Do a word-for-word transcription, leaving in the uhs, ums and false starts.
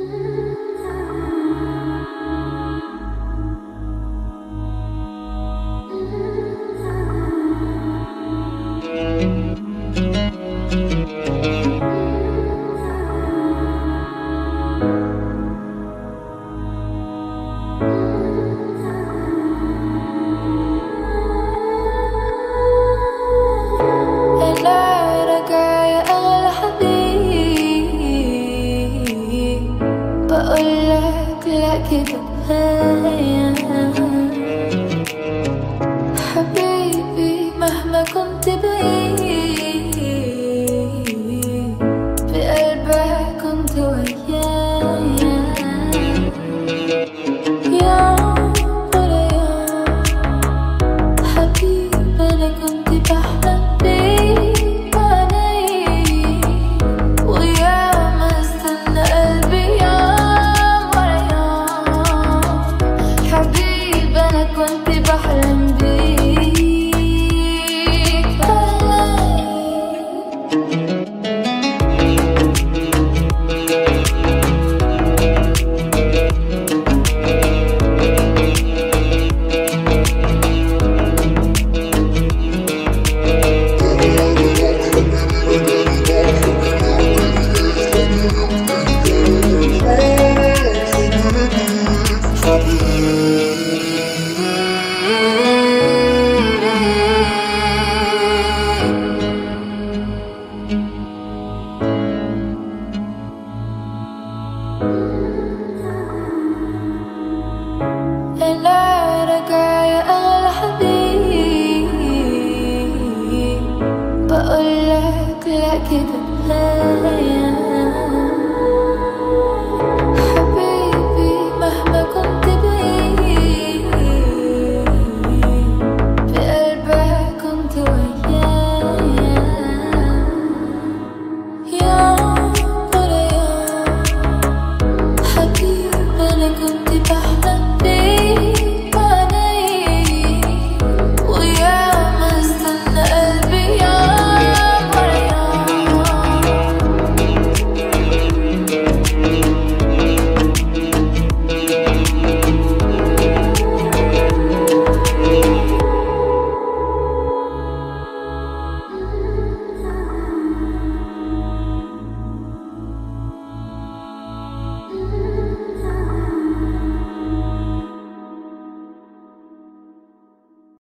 بقولك لا كده حبيبي مهما كنت بعيد بقلبك كنت ويايا يوم ورا يوم حبيبي أنا كنت بحلم بيك عليك وياما استنى قلبي يوم ورا يوم حبيبي أنا كنت بحلم بيك أنا راجعة يا أغلى حبيب بقولك لا كده